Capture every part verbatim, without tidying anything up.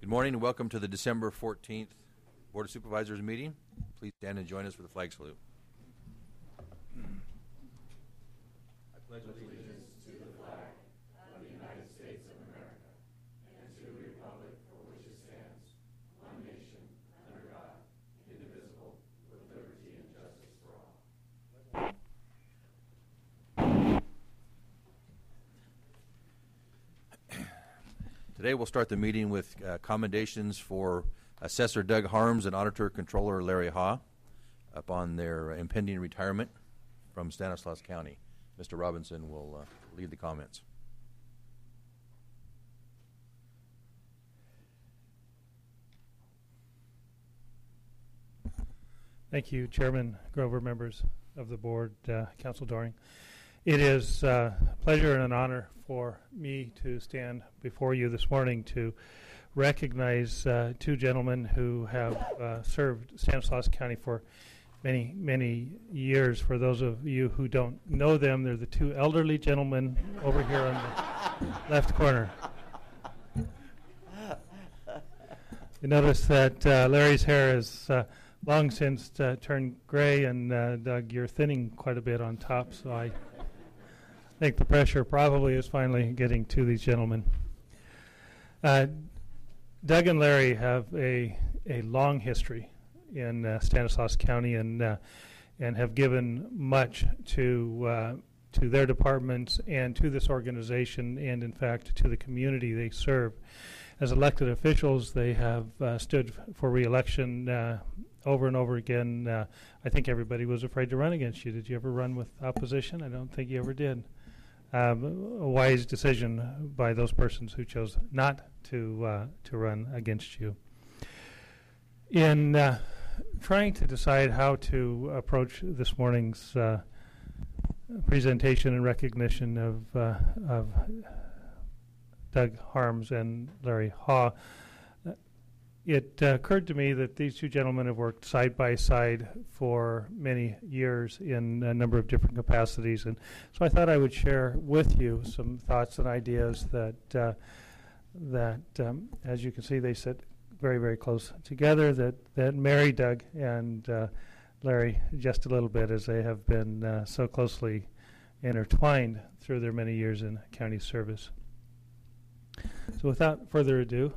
Good morning and welcome to the December fourteenth Board of Supervisors meeting. Please stand and join us for the flag salute. I pledge allegiance to the flag of the United States of America and to the republic for which it stands, one nation, under God, indivisible, with liberty and justice for all. Today we'll start the meeting with uh, commendations for Assessor Doug Harms and Auditor Controller Larry Ha upon their uh, impending retirement from Stanislaus County. Mister Robinson will uh, lead the comments. Thank you, Chairman Grover, members of the board, uh, Council Doring. It is uh, a pleasure and an honor for me to stand before you this morning to recognize uh, two gentlemen who have uh, served Stanislaus County for many, many years. For those of you who don't know them, they're the two elderly gentlemen over here on the left corner. You notice that uh, Larry's hair is uh, long since uh, turned gray, and uh, Doug, you're thinning quite a bit on top, so I think the pressure probably is finally getting to these gentlemen. Uh, Doug and Larry have a a long history in uh, Stanislaus County, and uh, and have given much to uh, to their departments and to this organization, and in fact to the community they serve. As elected officials, they have uh, stood f- for re-election uh, over and over again. Uh, I think everybody was afraid to run against you. Did you ever run with opposition? I don't think you ever did. Um, a wise decision by those persons who chose not to uh, to run against you. In uh, trying to decide how to approach this morning's uh, presentation and recognition of uh, of Doug Harms and Larry Ha, uh, it uh, occurred to me that these two gentlemen have worked side by side for many years in a number of different capacities, and so I thought I would share with you some thoughts and ideas that uh, that, um, as you can see, they sit very, very close together, that, that marry Doug and uh, Larry just a little bit, as they have been uh, so closely intertwined through their many years in county service. So without further ado,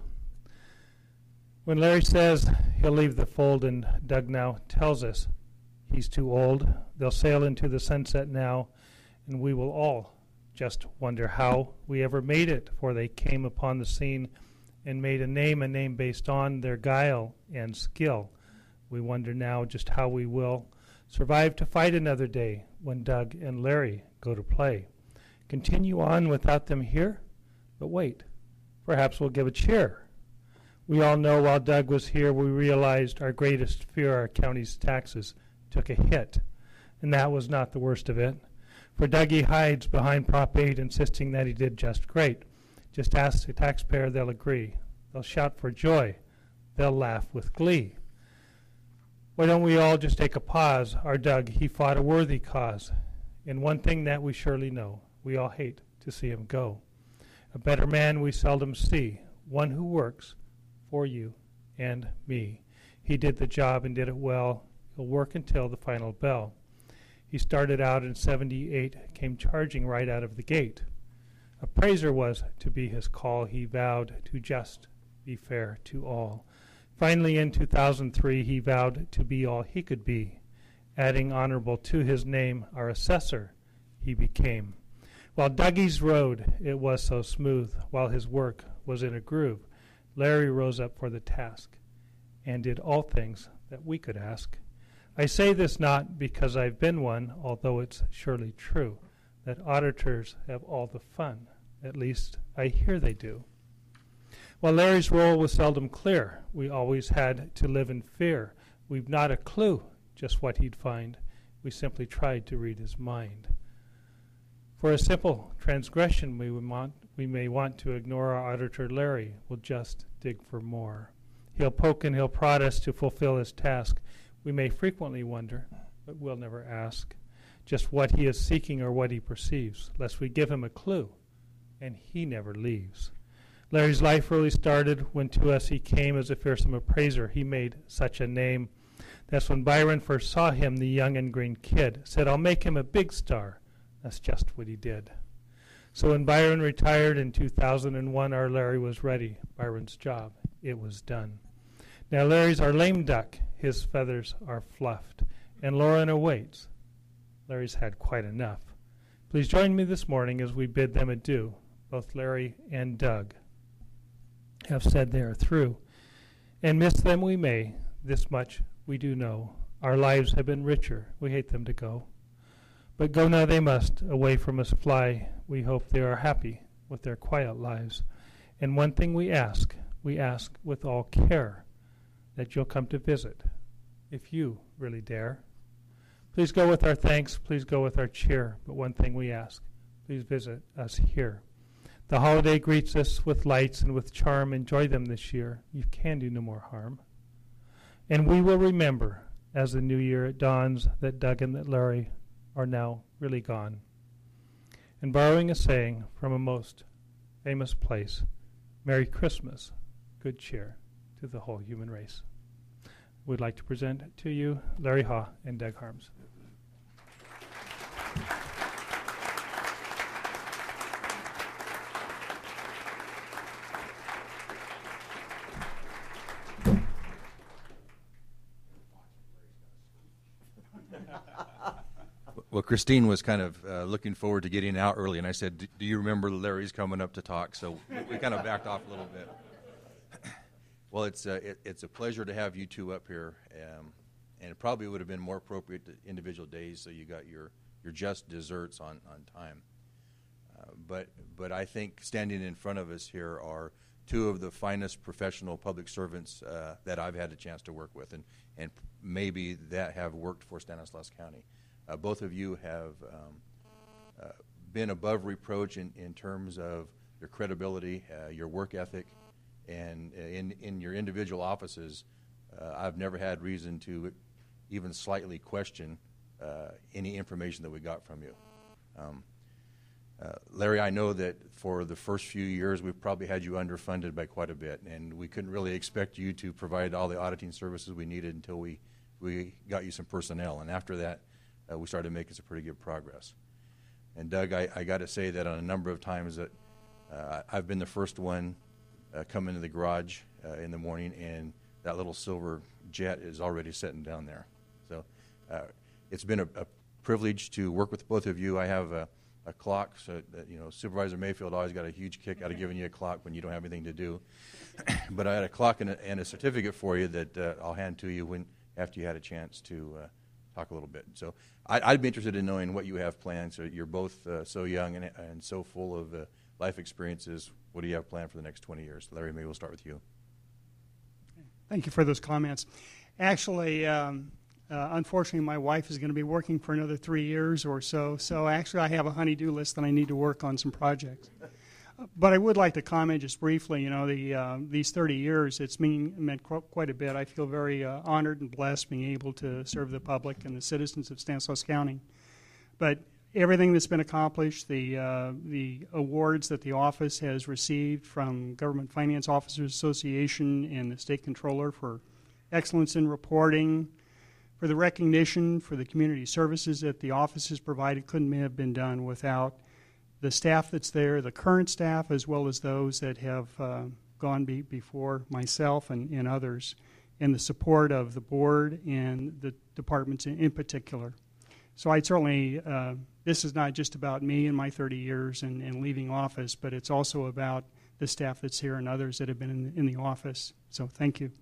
when Larry says he'll leave the fold and Doug now tells us he's too old, they'll sail into the sunset now, and we will all just wonder how we ever made it, for they came upon the scene and made a name, a name based on their guile and skill. We wonder now just how we will survive to fight another day when Doug and Larry go to play. Continue on without them here? But wait, perhaps we'll give a cheer. We all know while Doug was here, we realized our greatest fear, our county's taxes, took a hit. And that was not the worst of it. For Dougie hides behind Prop eight, insisting that he did just great. Just ask the taxpayer, they'll agree. They'll shout for joy. They'll laugh with glee. Why don't we all just take a pause? Our Doug, he fought a worthy cause. And one thing that we surely know, we all hate to see him go. A better man we seldom see, one who works for you and me. He did the job and did it well. He'll work until the final bell. He started out in seventy-eight, came charging right out of the gate. Appraiser was to be his call. He vowed to just be fair to all. Finally, in two thousand three, he vowed to be all he could be. Adding honorable to his name, our assessor he became. While Dougie's road, it was so smooth, while his work was in a groove, Larry rose up for the task and did all things that we could ask. I say this not because I've been one, although it's surely true that auditors have all the fun. At least I hear they do. While Larry's role was seldom clear, we always had to live in fear. We've not a clue just what he'd find. We simply tried to read his mind. For a simple transgression we, would want, we may want to ignore our auditor Larry. We'll just dig for more. He'll poke and he'll prod us to fulfill his task. We may frequently wonder, but we'll never ask just what he is seeking or what he perceives, lest we give him a clue, and he never leaves. Larry's life really started when to us he came as a fearsome appraiser. He made such a name. That's when Byron first saw him, the young and green kid. Said, I'll make him a big star. That's just what he did. So when Byron retired in two thousand one, our Larry was ready. Byron's job, it was done. Now Larry's our lame duck. His feathers are fluffed. And Lauren awaits. Larry's had quite enough. Please join me this morning as we bid them adieu. Both Larry and Doug have said they are through. And miss them we may. This much we do know. Our lives have been richer. We hate them to go. But go now they must. Away from us fly. We hope they are happy with their quiet lives. And one thing we ask, we ask with all care, that you'll come to visit, if you really dare. Please go with our thanks, please go with our cheer, but one thing we ask, please visit us here. The holiday greets us with lights and with charm. Enjoy them this year. You can do no more harm. And we will remember, as the new year dawns, that Doug and that Larry are now really gone. And borrowing a saying from a most famous place, Merry Christmas, good cheer to the whole human race. We'd like to present to you Larry Haw and Doug Harms. Well, Christine was kind of uh, looking forward to getting out early, and I said, do you remember Larry's coming up to talk? So we kind of backed off a little bit. Well, it's, uh, it, it's a pleasure to have you two up here, um, and it probably would have been more appropriate to individual days so you got your, your just desserts on, on time. Uh, but, but I think standing in front of us here are two of the finest professional public servants uh, that I've had a chance to work with, and, and maybe that have worked for Stanislaus County. Uh, both of you have um, uh, been above reproach in, in terms of your credibility, uh, your work ethic, and uh, in, in your individual offices, uh, I've never had reason to even slightly question uh, any information that we got from you. Um, uh, Larry, I know that for the first few years we've probably had you underfunded by quite a bit, and we couldn't really expect you to provide all the auditing services we needed until we, we got you some personnel, and after that Uh, we started making some pretty good progress. And Doug, I, I got to say that on a number of times that uh, I've been the first one uh, come into the garage uh, in the morning, and that little silver jet is already sitting down there. So uh, it's been a, a privilege to work with both of you. I have a, a clock, so that, you know, Supervisor Mayfield always got a huge kick out of giving you a clock when you don't have anything to do. But I had a clock and a, and a certificate for you that uh, I'll hand to you when after you had a chance to uh, talk a little bit. So I, I'd be interested in knowing what you have planned. So you're both uh, so young and, and so full of uh, life experiences. What do you have planned for the next twenty years? Larry, maybe we'll start with you. Thank you for those comments. Actually, um, uh, unfortunately, my wife is going to be working for another three years or so. So actually, I have a honey-do list that I need to work on some projects. But I would like to comment just briefly, you know, the, uh, these thirty years, it's mean, meant qu- quite a bit. I feel very uh, honored and blessed being able to serve the public and the citizens of Stanislaus County. But everything that's been accomplished, the, uh, the awards that the office has received from Government Finance Officers Association and the State Controller for excellence in reporting, for the recognition for the community services that the office has provided, couldn't have been done without the staff that's there, the current staff, as well as those that have uh, gone be before myself and, and others, and the support of the board and the departments in, in particular. So I'd certainly, uh, this is not just about me and my thirty years and, and leaving office, but it's also about the staff that's here and others that have been in, in the office. So thank you.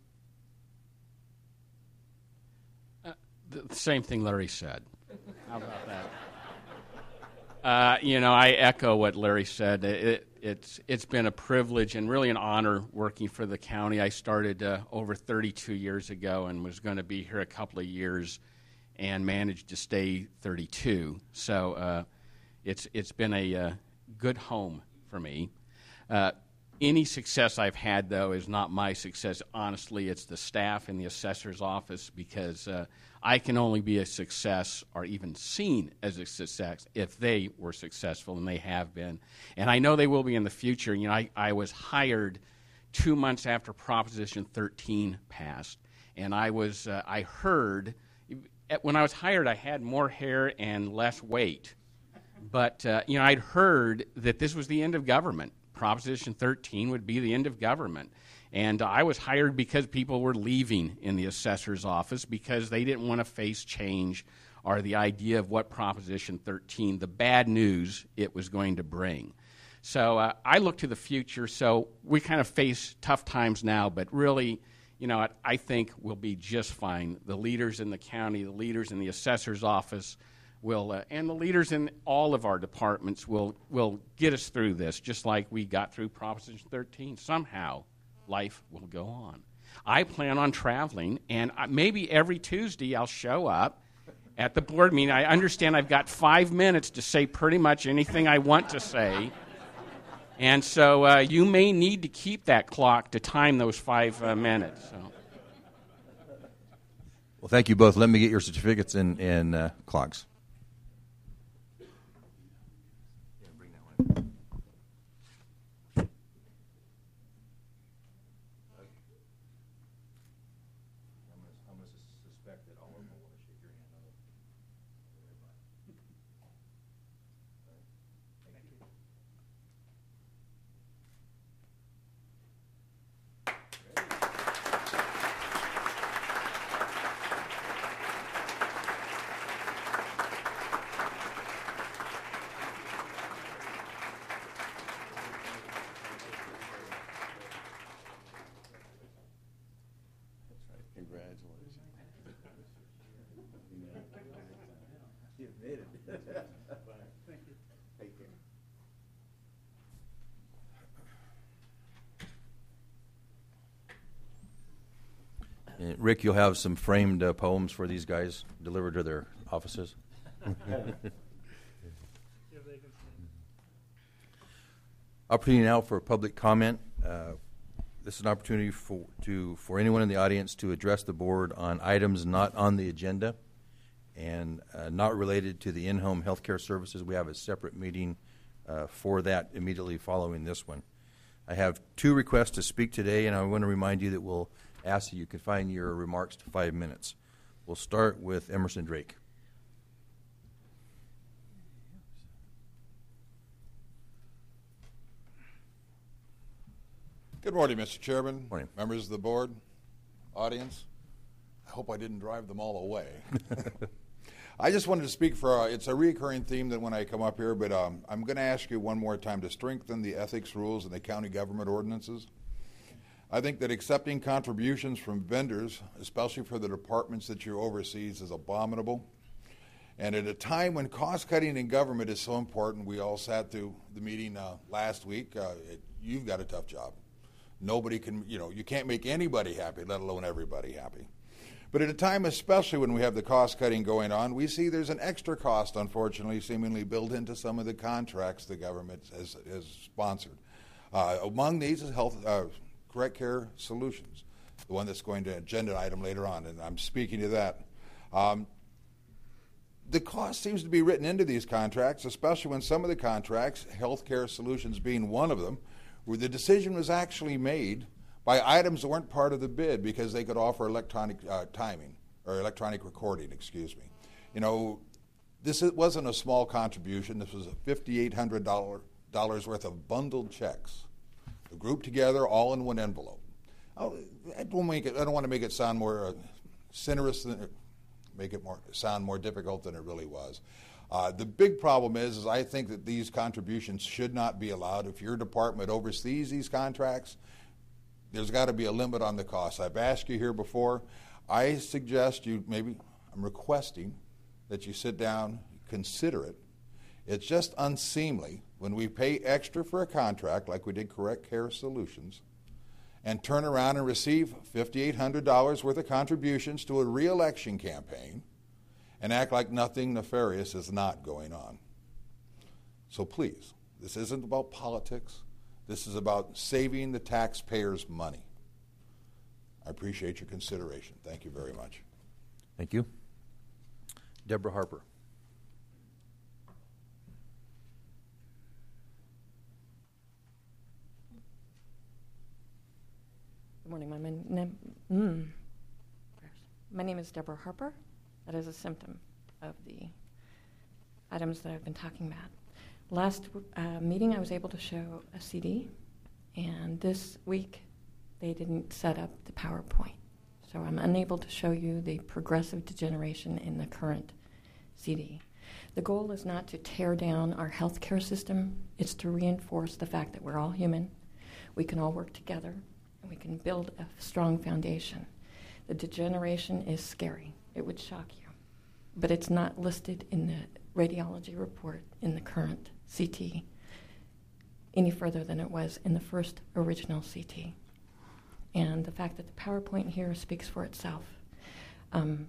Uh, the same thing Larry said. How about that? Uh, you know, I echo what Larry said. It, it's it's been a privilege and really an honor working for the county. I started uh, over thirty-two years ago and was going to be here a couple of years, and managed to stay thirty-two. So uh, it's it's been a uh, good home for me. Uh, any success I've had, though, is not my success. Honestly, it's the staff in the assessor's office, because uh, I can only be a success or even seen as a success if they were successful, and they have been. And I know they will be in the future. You know, I, I was hired two months after Proposition thirteen passed, and I was uh, I heard when I was hired I had more hair and less weight, but uh, you know, I'd heard that this was the end of government. Proposition thirteen would be the end of government. And I was hired because people were leaving in the assessor's office because they didn't want to face change or the idea of what Proposition thirteen, the bad news it was going to bring. So uh, I look to the future. So we kind of face tough times now, but really, you know, I, I think we'll be just fine. The leaders in the county, the leaders in the assessor's office, will, uh, and the leaders in all of our departments will will get us through this, just like we got through Proposition thirteen. Somehow, life will go on. I plan on traveling, and I, maybe every Tuesday I'll show up at the board meeting. I understand I've got five minutes to say pretty much anything I want to say, and so uh, you may need to keep that clock to time those five uh, minutes. So. Well, thank you both. Let me get your certificates and, and uh, clocks. Uh, Rick, you'll have some framed uh, poems for these guys delivered to their offices. Opportunity now for public comment. Uh, this is an opportunity for to for anyone in the audience to address the board on items not on the agenda and uh, not related to the in-home health care services. We have a separate meeting uh, for that immediately following this one. I have two requests to speak today, and I want to remind you that we'll ask that you confine your remarks to five minutes. We'll start with Emerson Drake. Good morning, Mister Chairman, Morning. members of the board, audience. I hope I didn't drive them all away. I just wanted to speak for, uh, it's a recurring theme that when I come up here, but um, I'm going to ask you one more time to strengthen the ethics rules and the county government ordinances. I think that accepting contributions from vendors, especially for the departments that you oversee, is abominable. And at a time when cost-cutting in government is so important, we all sat through the meeting uh, last week. Uh, it, you've got a tough job. Nobody can, you know, you can't make anybody happy, let alone everybody happy. But at a time, especially when we have the cost-cutting going on, we see there's an extra cost, unfortunately, seemingly built into some of the contracts the government has, has sponsored. Uh, among these is health. Uh, Correct Care Solutions, the one that's going to agenda item later on, and I'm speaking to that. Um, the cost seems to be written into these contracts, especially when some of the contracts, Healthcare Solutions being one of them, where the decision was actually made by items that weren't part of the bid because they could offer electronic uh, timing or electronic recording, excuse me. You know, this wasn't a small contribution. This was a five thousand eight hundred dollars worth of bundled checks, grouped together all in one envelope. I'll, I don't make it. I don't want to make it sound more uh, sinuous than make it more sound more difficult than it really was. Uh, the big problem is, is I think that these contributions should not be allowed. If your department oversees these contracts, there's got to be a limit on the cost. I've asked you here before. I suggest you maybe I'm requesting that you sit down, consider it. It's just unseemly when we pay extra for a contract, like we did Correct Care Solutions, and turn around and receive five thousand eight hundred dollars worth of contributions to a re-election campaign and act like nothing nefarious is not going on. So please, this isn't about politics. This is about saving the taxpayers money. I appreciate your consideration. Thank you very much. Thank you. Deborah Harper. Good morning. My, my, mm, my name is Deborah Harper. That is a symptom of the items that I've been talking about. Last uh, meeting, I was able to show a C D, and this week, they didn't set up the PowerPoint. So I'm unable to show you the progressive degeneration in the current C D. The goal is not to tear down our healthcare system. It's to reinforce the fact that we're all human. We can all work together, and we can build a strong foundation. The degeneration is scary. It would shock you. But it's not listed in the radiology report in the current C T any further than it was in the first original C T. And the fact that the PowerPoint here speaks for itself. Um,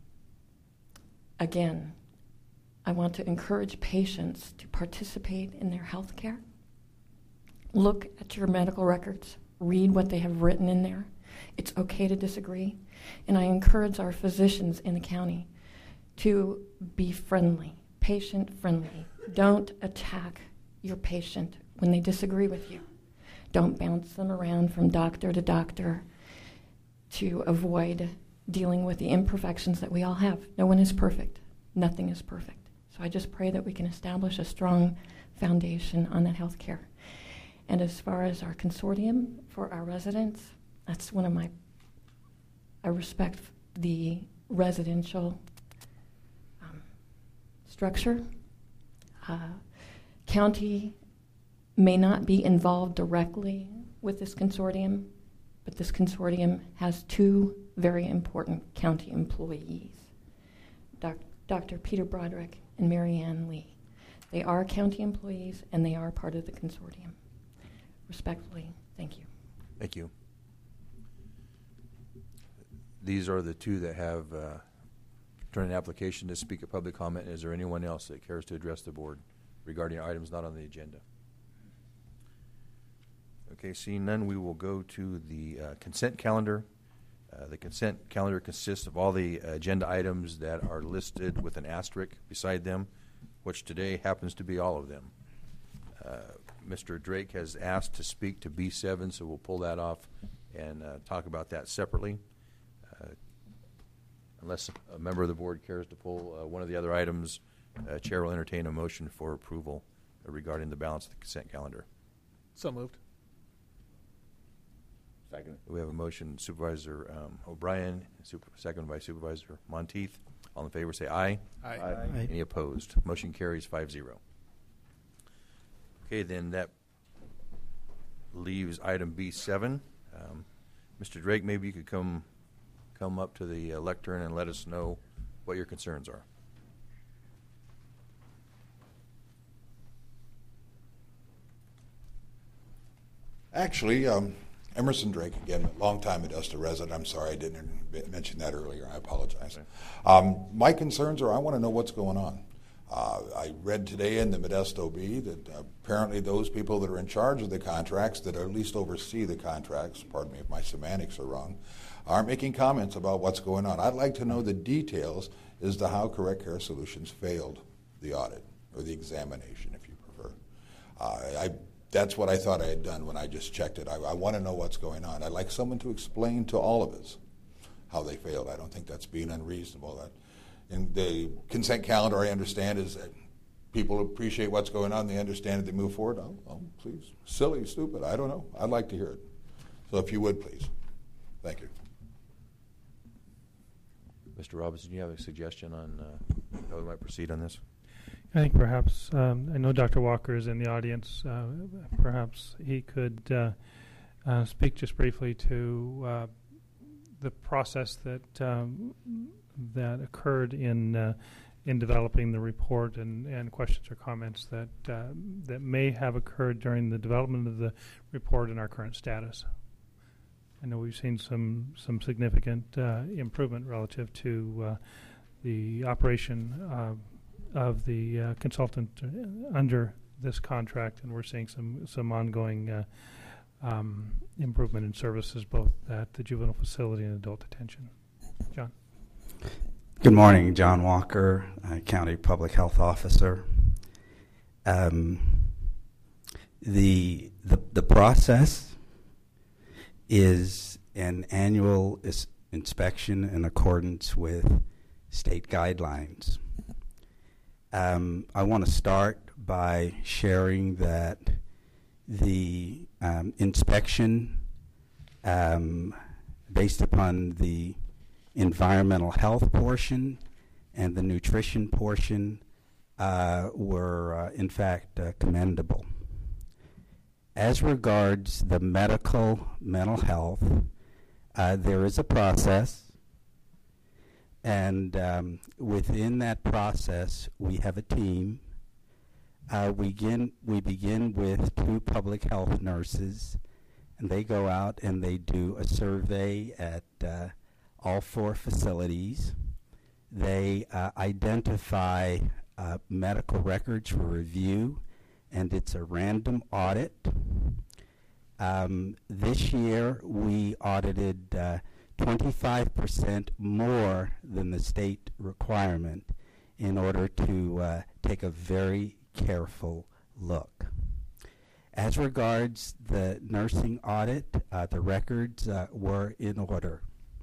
again, I want to encourage patients to participate in their health care. Look at your medical records. Read what they have written in there. It's okay to disagree. And I encourage our physicians in the county to be friendly, patient-friendly. Don't attack your patient when they disagree with you. Don't bounce them around from doctor to doctor to avoid dealing with the imperfections that we all have. No one is perfect. Nothing is perfect. So I just pray that we can establish a strong foundation on that health care. And as far as our consortium for our residents, that's one of my, I respect the residential um, structure. Uh, county may not be involved directly with this consortium, but this consortium has two very important county employees, Doc- Doctor Peter Broderick and Mary Ann Lee. They are county employees, and they are part of the consortium. Respectfully, thank you. Thank you. These are the two that have uh, turned an application to speak at public comment. Is there anyone else that cares to address the board regarding items not on the agenda? Okay, seeing none, we will go to the uh, consent calendar. Uh, the consent calendar consists of all the agenda items that are listed with an asterisk beside them, which today happens to be all of them. Uh, Mister Drake has asked to speak to B seven, so we'll pull that off and uh, talk about that separately. Uh, unless a member of the board cares to pull uh, one of the other items, uh, Chair will entertain a motion for approval uh, regarding the balance of the consent calendar. So moved. Second. We have a motion, Supervisor um, O'Brien, super, second by Supervisor Monteith. All in favor say aye. Aye. Aye. Aye. Any opposed? Motion carries five zero. Okay, then that leaves item B seven. Um, Mister Drake, maybe you could come come up to the uh, lectern and let us know what your concerns are. Actually, um, Emerson Drake, again, long-time Modesto resident. I'm sorry I didn't mention that earlier. I apologize. Um, my concerns are I want to know what's going on. Uh, I read today in the Modesto Bee that uh, apparently those people that are in charge of the contracts, that at least oversee the contracts, pardon me if my semantics are wrong, are making comments about what's going on. I'd like to know the details as to how Correct Care Solutions failed the audit, or the examination, if you prefer. Uh, I That's what I thought I had done when I just checked it. I, I want to know what's going on. I'd like someone to explain to all of us how they failed. I don't think that's being unreasonable. That, in the consent calendar, I understand, is that people appreciate what's going on. They understand it. They move forward. Oh, oh, please. Silly, stupid. I don't know. I'd like to hear it. So if you would, please. Thank you. Mister Robinson, do you have a suggestion on uh, how we might proceed on this? I think perhaps, um, I know Doctor Walker is in the audience, uh, perhaps he could uh, uh, speak just briefly to uh, the process that um, that occurred in uh, in developing the report, and, and questions or comments that uh, that may have occurred during the development of the report and our current status. I know we've seen some some significant uh, improvement relative to uh, the operation uh, of the uh, consultant uh, under this contract, and we're seeing some some ongoing uh, um, improvement in services both at the juvenile facility and adult detention. John. Good morning, John Walker, uh, County Public Health Officer. Um, the, the the process is an annual is inspection in accordance with state guidelines. Um, I want to start by sharing that the um, inspection, um, based upon the environmental health portion and the nutrition portion, uh, were uh, in fact uh, commendable. As regards the medical mental health, uh, there is a process, and um, within that process we have a team. Uh, we, begin, we begin with two public health nurses, and they go out and they do a survey at uh, all four facilities. They uh, identify uh, medical records for review, and it's a random audit. Um, this year we audited uh, twenty-five percent more than the state requirement in order to uh, take a very careful look. As regards the nursing audit, uh, the records uh, were in order.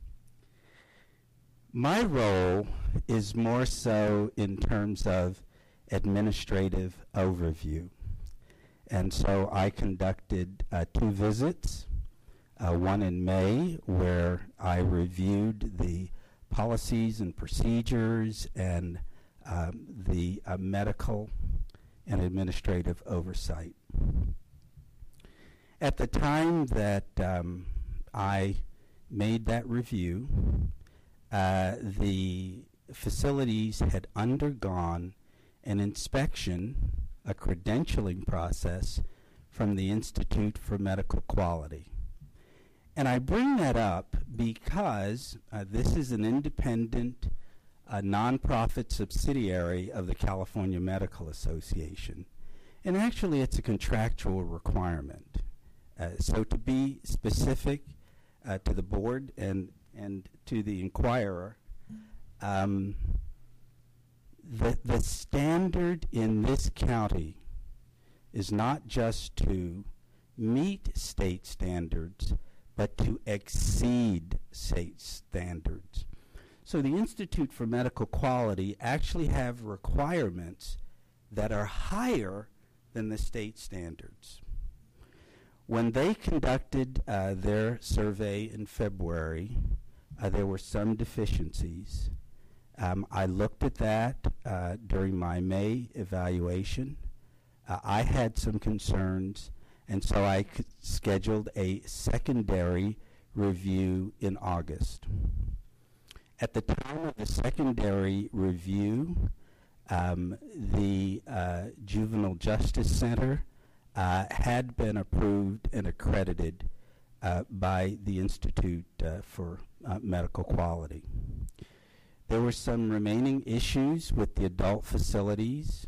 My role is more so in terms of administrative overview. And so I conducted uh, two visits, uh, one in May where I reviewed the policies and procedures and um, the uh, medical and administrative oversight. At the time that um, I made that review, Uh, the facilities had undergone an inspection, a credentialing process from the Institute for Medical Quality. And I bring that up because uh, this is an independent, uh, nonprofit subsidiary of the California Medical Association. And actually it's a contractual requirement. Uh, so to be specific uh, to the board and and to the inquirer, um, the, the standard in this county is not just to meet state standards, but to exceed state standards. So the Institute for Medical Quality actually have requirements that are higher than the state standards. When they conducted uh, their survey in February, uh, there were some deficiencies. Um, I looked at that uh, during my May evaluation. Uh, I had some concerns, and so I c- scheduled a secondary review in August. At the time of the secondary review, um, the uh, Juvenile Justice Center Uh, had been approved and accredited uh, by the Institute uh, for uh, Medical Quality. There were some remaining issues with the adult facilities,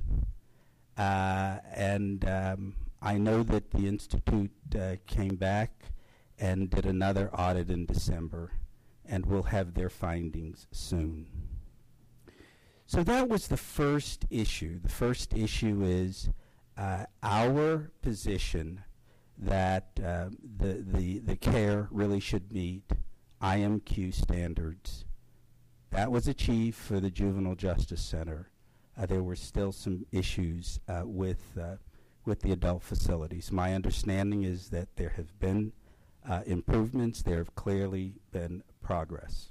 uh, and um, I know that the Institute uh, came back and did another audit in December, and will have their findings soon. So that was the first issue. The first issue is Uh, our position that uh, the, the, the care really should meet I M Q standards. That was achieved for the Juvenile Justice Center. Uh, there were still some issues uh, with, uh, with the adult facilities. My understanding is that there have been uh, improvements. There have clearly been progress.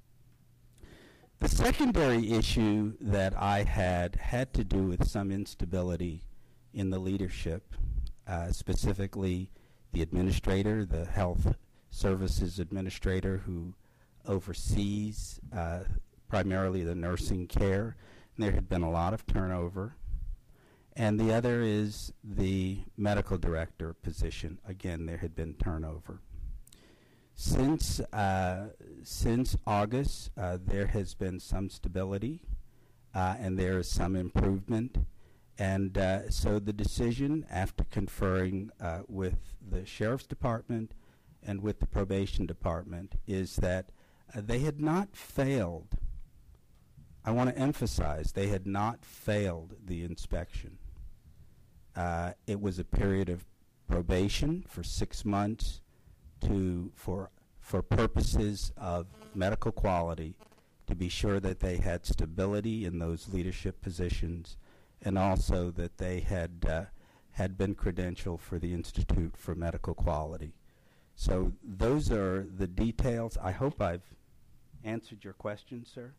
The secondary issue that I had had to do with some instability in the leadership, uh, specifically the administrator, the health services administrator who oversees uh, primarily the nursing care. And there had been a lot of turnover. And the other is the medical director position. Again, there had been turnover. Since, uh, since August, uh, there has been some stability, uh, and there is some improvement. And uh, so the decision, after conferring uh, with the Sheriff's Department and with the Probation Department, is that uh, they had not failed. I want to emphasize, they had not failed the inspection. Uh, it was a period of probation for six months to for for purposes of medical quality, to be sure that they had stability in those leadership positions, and also that they had uh, had been credentialed for the Institute for Medical Quality. So those are the details. I hope I've answered your question, sir.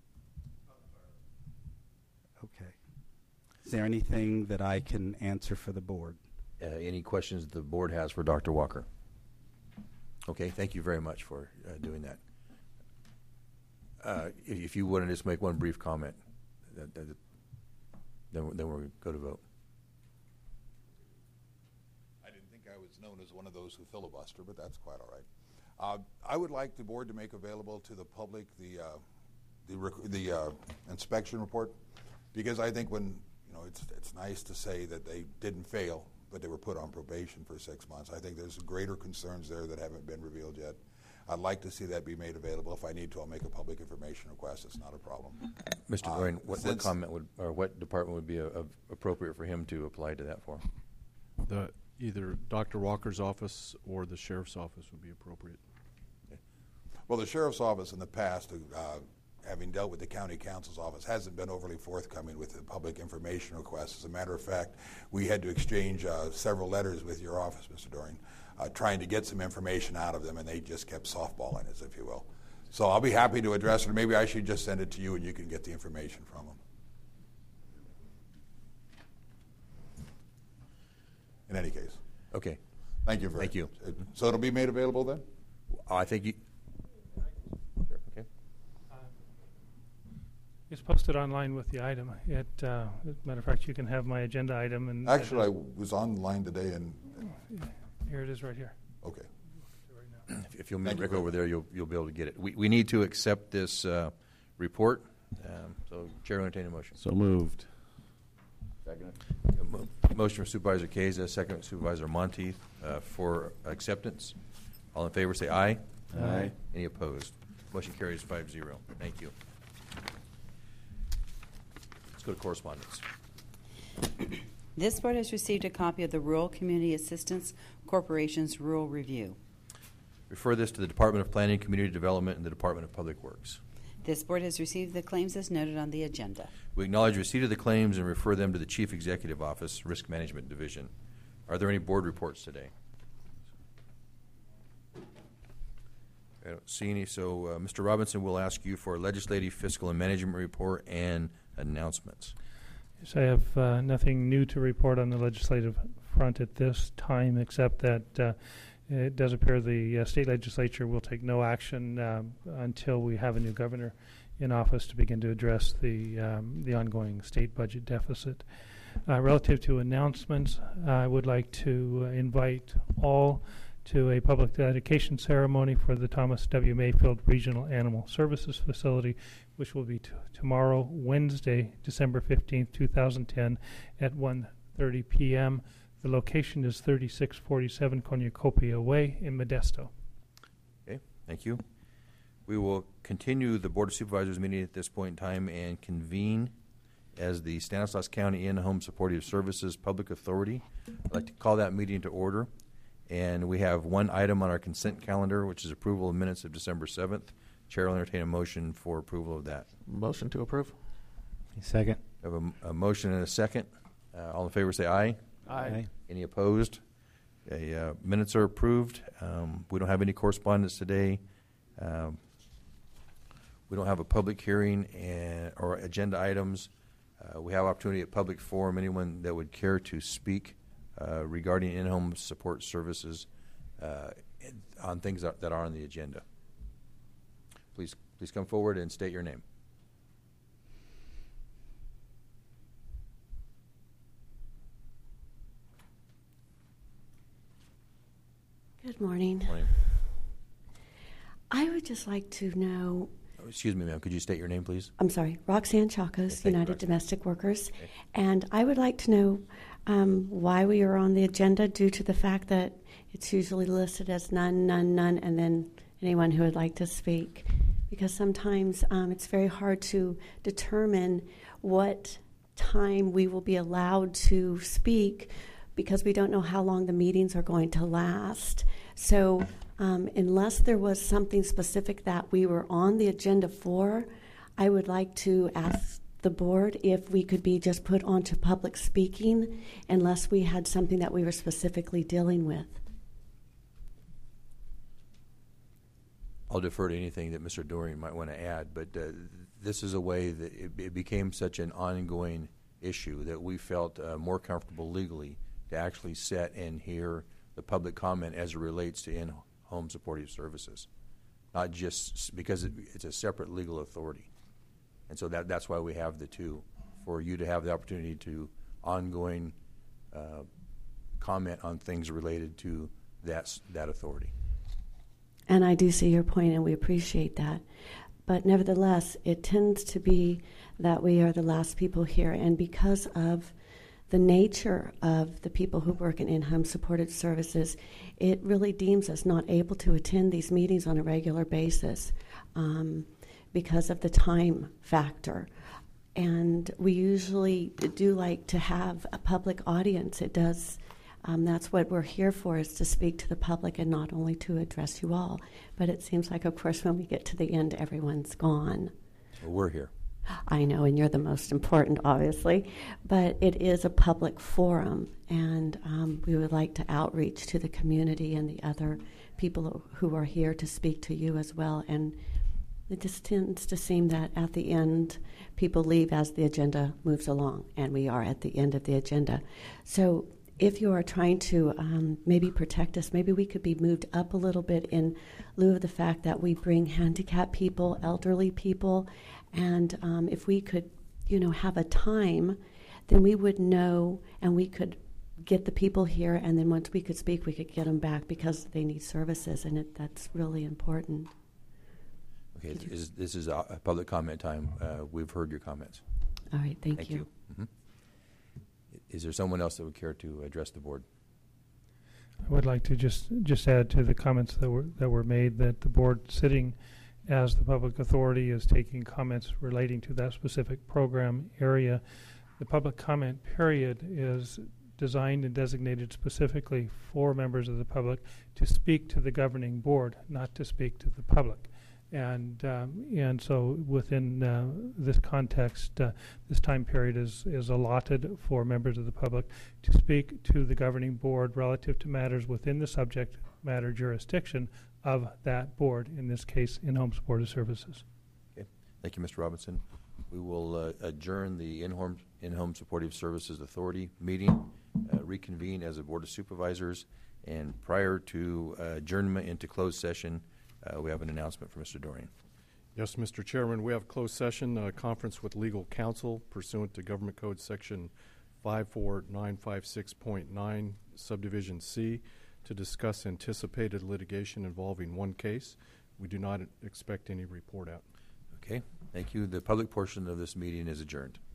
Okay. Is there anything that I can answer for the board? Uh, any questions the board has for Doctor Walker? Okay, thank you very much for uh, doing that. Uh, if, if you would, just make one brief comment, that, that, then, then we'll go to vote. I didn't think I was known as one of those who filibuster, but that's quite all right. Uh, I would like the board to make available to the public the uh, the, rec- the uh, inspection report, because I think when you know it's it's nice to say that they didn't fail, but they were put on probation for six months. I think there's greater concerns there that haven't been revealed yet. I'd like to see that be made available. If I need to, I'll make a public information request. It's not a problem. Mister Uh, Dorian, what, what since- comment would, or what department would be a, a appropriate for him to apply to that for? The, either Doctor Walker's office or the sheriff's office would be appropriate. Well, the sheriff's office in the past, uh, having dealt with the county counsel's office, hasn't been overly forthcoming with the public information requests. As a matter of fact, we had to exchange uh, several letters with your office, Mister Dorian, uh, trying to get some information out of them, and they just kept softballing us, if you will. So I'll be happy to address it, or maybe I should just send it to you and you can get the information from them. In any case. Okay. Thank you very Thank you. much. So it'll be made available then? I think you. Sure. Okay. It's posted online with the item. It, uh, as a matter of fact, you can have my agenda item. And Actually, I was online today and, here it is right here. okay. If, if you'll meet Thank you Rick very over much. there, you'll you'll be able to get it. We we need to accept this uh, report. Um, so, Chair, will entertain a motion. So moved. A mo- Motion for Supervisor Keza, second from Supervisor Monteith uh, for acceptance. All in favor, say aye. Aye. Any opposed? Motion carries five zero. Thank you. Let's go to correspondence. This board has received a copy of the Rural Community Assistance Corporation's Rural Review. Refer this to the Department of Planning, Community Development, and the Department of Public Works. This board has received the claims as noted on the agenda. We acknowledge receipt of the claims and refer them to the Chief Executive Office, Risk Management Division. Are there any board reports today? I don't see any, so uh, Mister Robinson will ask you for a legislative, fiscal, and management report and announcements. Yes, I have uh, nothing new to report on the legislative front at this time, except that uh, it does appear the uh, state legislature will take no action um, until we have a new governor in office to begin to address the um, the ongoing state budget deficit. Uh, relative to announcements, I would like to uh, invite all to a public dedication ceremony for the Thomas W. Mayfield Regional Animal Services Facility, which will be t- tomorrow, Wednesday, December fifteenth, two thousand ten, at one thirty p.m. The location is thirty-six forty-seven Cornucopia Way in Modesto. Okay, thank you. We will continue the Board of Supervisors meeting at this point in time and convene as the Stanislaus County In-Home Supportive Services Public Authority. I'd like to call that meeting to order. And we have one item on our consent calendar, which is approval of minutes of December seventh. Chair will entertain a motion for approval of that. Motion to approve. Second. We have a, a motion and a second. Uh, all in favor say aye. Aye. Any opposed? Okay, uh, minutes are approved. Um, we don't have any correspondence today. Um, we don't have a public hearing and, or agenda items. Uh, we have opportunity at public forum. Anyone that would care to speak uh, regarding in-home support services uh, on things that, that are on the agenda. Please, please come forward and state your name. Good morning. Morning. I would just like to know, Excuse me, ma'am. Could you state your name, please? I'm sorry, Roxanne Chacos, Okay, thank you, United Roxanne. Domestic Workers. Okay. And I would like to know um, why we are on the agenda due to the fact that it's usually listed as none, none, none, and then anyone who would like to speak. Because sometimes um, it's very hard to determine what time we will be allowed to speak because we don't know how long the meetings are going to last. So um, unless there was something specific that we were on the agenda for, I would like to ask the board if we could be just put onto public speaking unless we had something that we were specifically dealing with. I'll defer to anything that Mister Dorian might want to add, but uh, this is a way that it, it became such an ongoing issue that we felt uh, more comfortable legally to actually set and hear the public comment as it relates to in-home supportive services, not just because it, it's a separate legal authority. And so that, that's why we have the two, for you to have the opportunity to ongoing uh, comment on things related to that, that authority. And I do see your point, and we appreciate that. But nevertheless, it tends to be that we are the last people here, and because of the nature of the people who work in in-home supported services, it really deems us not able to attend these meetings on a regular basis um, because of the time factor. And we usually do like to have a public audience. It does. Um, that's what we're here for, is to speak to the public and not only to address you all. But it seems like, of course, when we get to the end, everyone's gone. Well, we're here. I know, and you're the most important, obviously. But it is a public forum, and um, we would like to outreach to the community and the other people who are here to speak to you as well. And it just tends to seem that at the end, people leave as the agenda moves along, and we are at the end of the agenda. So if you are trying to um, maybe protect us, maybe we could be moved up a little bit in lieu of the fact that we bring handicapped people, elderly people, and um, if we could, you know, have a time, then we would know and we could get the people here, and then once we could speak, we could get them back because they need services, and it, that's really important. Okay, this is, this is a public comment time. Uh, we've heard your comments. All right, thank, Thank you. you. Mm-hmm. Is there someone else that would care to address the board? I would like to just just add to the comments that were that were made that the board, sitting as the public authority, is taking comments relating to that specific program area. The public comment period is designed and designated specifically for members of the public to speak to the governing board, not to speak to the public. And um, and so within uh, this context, uh, this time period is, is allotted for members of the public to speak to the governing board relative to matters within the subject matter jurisdiction of that board, in this case, in-home supportive services. Okay. Thank you, Mister Robinson. We will uh, adjourn the in-home, in-home supportive services authority meeting, uh, reconvene as a board of supervisors, and prior to uh, adjournment into closed session, Uh, we have an announcement from Mister Dorian. Yes, Mister Chairman, we have closed session, uh, conference with legal counsel pursuant to Government Code Section five four nine five six point nine, Subdivision C, to discuss anticipated litigation involving one case. We do not expect any report out. Okay, thank you. The public portion of this meeting is adjourned.